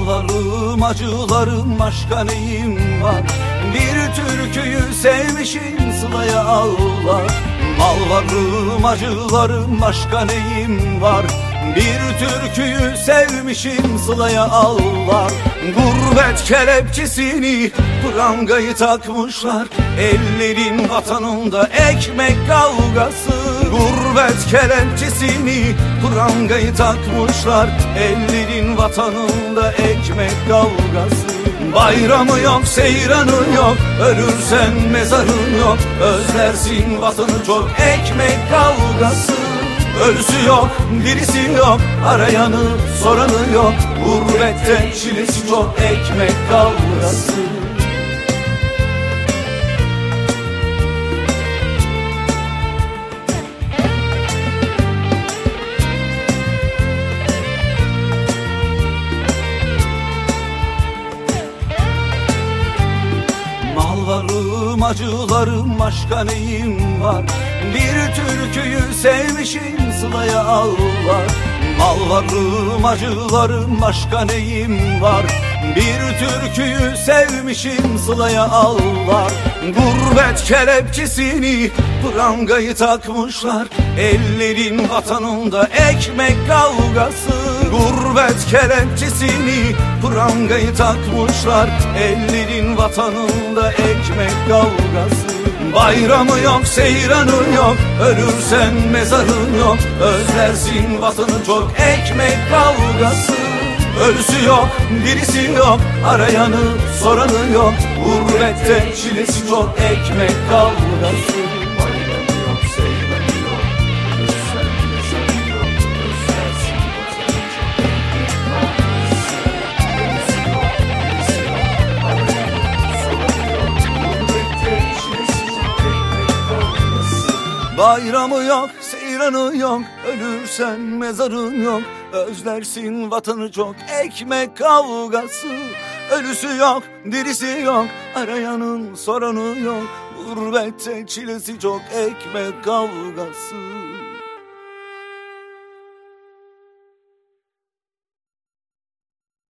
Mallarım acılarım başka neyim var? Bir türküyü sevmişim sılaya ağlar. Mallarım acılarım başka neyim var? Bir türküyü sevmişim sılaya ağlar. Gurbet kelepçesini prangayı takmışlar. Ellerin vatanında ekmek kavgası. Gurbet kelepçesini prangayı takmışlar. Ellerin vatanında ekmek kavgası. Bayramı yok, seyranı yok, ölürsen mezarın yok. Özlersin vatanı çok, ekmek kavgası. Ölüsü yok, dirisi yok, arayanı soranı yok. Gurbette çilesi çok, ekmek kavgası. Mallarım acılarım başka neyim var? Bir türküyü sevmişim sılaya ağlar. Mallarım acılarım başka neyim var? Bir türküyü sevmişim sılaya ağlar. Gurbet kelepçesini prangayı takmışlar. Ellerin vatanında ekmek kavgası. Gurbet kelepçesini prangayı takmışlar. Ellerin vatanında ekmek kavgası. Bayramı yok, seyranı yok, ölürsen mezarın yok. Özlersin vatanı çok, ekmek kavgası. Ölüsü yok, dirisi yok, arayanı soranı yok. Gurbette çilesi çok, ekmek kavgası. Bayramı yok, seyranı yok, ölürsen mezarın yok. Özlersin vatanı çok, ekmek kavgası. Ölüsü yok, dirisi yok, arayanın soranı yok. Gurbette çilesi çok, ekmek kavgası.